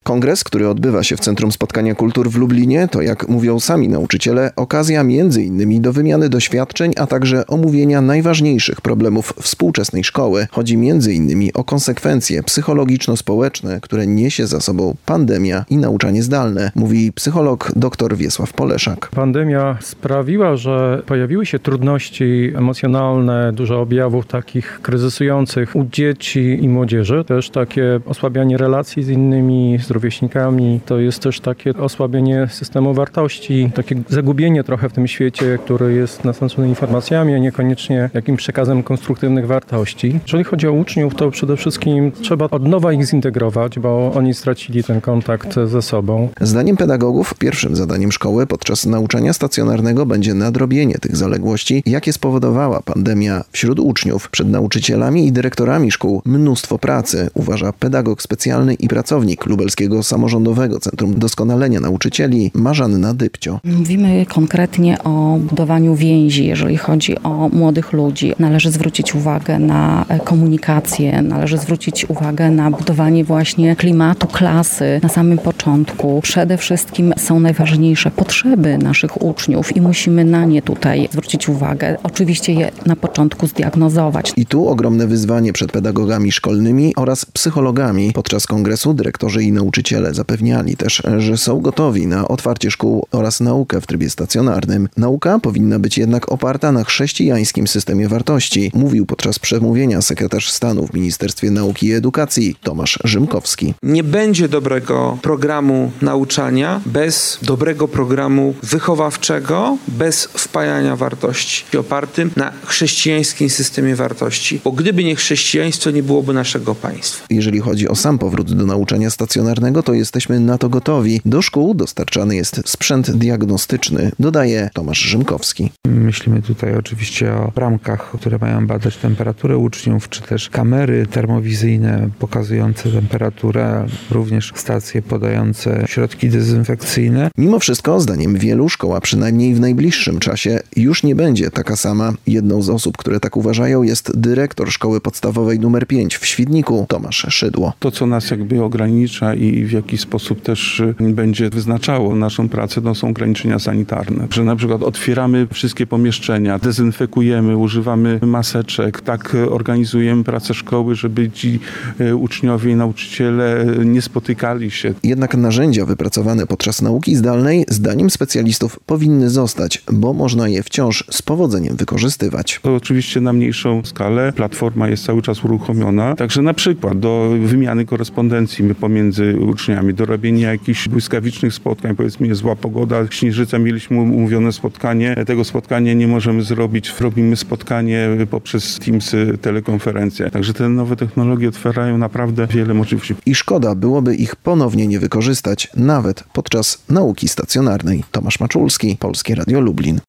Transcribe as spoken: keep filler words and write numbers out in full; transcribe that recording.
Kongres, który odbywa się w Centrum Spotkania Kultur w Lublinie, to jak mówią sami nauczyciele, okazja między innymi do wymiany doświadczeń, a także omówienia najważniejszych problemów współczesnej szkoły. Chodzi między innymi o konsekwencje psychologiczno-społeczne, które niesie za sobą pandemia i nauczanie zdalne, mówi psycholog dr Wiesław Poleszak. Pandemia sprawiła, że pojawiły się trudności emocjonalne, dużo objawów takich kryzysujących u dzieci i młodzieży. Też takie osłabianie relacji z innymi, z rówieśnikami. To jest też takie osłabienie systemu wartości, takie zagubienie trochę w tym świecie, który jest nasączony informacjami, a niekoniecznie jakimś przekazem konstruktywnych wartości. Jeżeli chodzi o uczniów, to przede wszystkim trzeba od nowa ich zintegrować, bo oni stracili ten kontakt ze sobą. Zdaniem pedagogów pierwszym zadaniem szkoły podczas nauczania stacjonarnego będzie nadrobienie tych zaległości, jakie spowodowała pandemia wśród uczniów. Przed nauczycielami i dyrektorami szkół mnóstwo pracy, uważa pedagog specjalny i pracownik Lubelskiego Samorządowego Centrum Doskonalenia Nauczycieli Marzanna Dybcio. Mówimy konkretnie o budowaniu więzi, jeżeli chodzi o młodych ludzi. Należy zwrócić uwagę na komunikację, należy zwrócić uwagę na budowanie właśnie klimatu klasy na samym początku. Przede wszystkim są najważniejsze potrzeby naszych uczniów i musimy na nie tutaj zwrócić uwagę. Oczywiście je na początku zdiagnozować. I tu ogromne wyzwanie przed pedagogami szkolnymi oraz psychologami. Podczas kongresu dyrektorzy i nauczyciele zapewniali też, że są gotowi na otwarcie szkół oraz naukę w trybie stacjonarnym. Nauka powinna być jednak oparta na chrześcijańskim systemie wartości, mówił podczas przemówienia sekretarz stanu w Ministerstwie Nauki i Edukacji Tomasz Rzymkowski. Nie będzie dobrego programu nauczania bez dobrego programu wychowawczego, bez wpajania wartości opartym na chrześcijańskim systemie wartości. Bo gdyby nie chrześcijaństwo, nie byłoby naszego państwa. Jeżeli chodzi o sam powrót do nauczania stacjonarnego, to jesteśmy na to gotowi. Do szkół dostarczany jest sprzęt diagnostyczny, dodaje Tomasz Rzymkowski. Myślimy tutaj oczywiście o bramkach, które mają badać temperaturę uczniów, czy też kamery termowizyjne pokazujące temperaturę, również stacje podające środki dezynfekcyjne. Mimo wszystko, zdaniem wielu, szkoła przynajmniej w najbliższym czasie już nie będzie taka sama. Jedną z osób, które tak uważają, jest dyrektor szkoły podstawowej numer pięć w Świdniku, Tomasz Szydło. To, co nas jakby ogranicza i w jaki sposób też będzie wyznaczało naszą pracę, to są ograniczenia sanitarne. Że na przykład otwieramy wszystkie pomieszczenia, dezynfekujemy, używamy maseczek, tak organizujemy pracę szkoły, żeby ci uczniowie i nauczyciele nie spotykali się. Jednak narzędzia wypracowane podczas nauki zdalnej, zdaniem specjalistów, powinny zostać, bo można je wciąż z powodzeniem wykorzystywać. To oczywiście na mniejszą skalę. Platforma jest cały czas uruchomiona. Także na przykład do wymiany korespondencji pomiędzy uczniami, do robienia jakichś błyskawicznych spotkań, powiedzmy jest zła pogoda, Śnieżyca, mieliśmy umówione spotkanie, tego spotkania nie możemy zrobić, robimy spotkanie poprzez Teams, telekonferencję. Także te nowe technologie otwierają naprawdę wiele możliwości. I szkoda byłoby ich ponownie nie wykorzystać, nawet podczas nauki stacjonarnej. Tomasz Maczulski, Polskie Radio Lublin.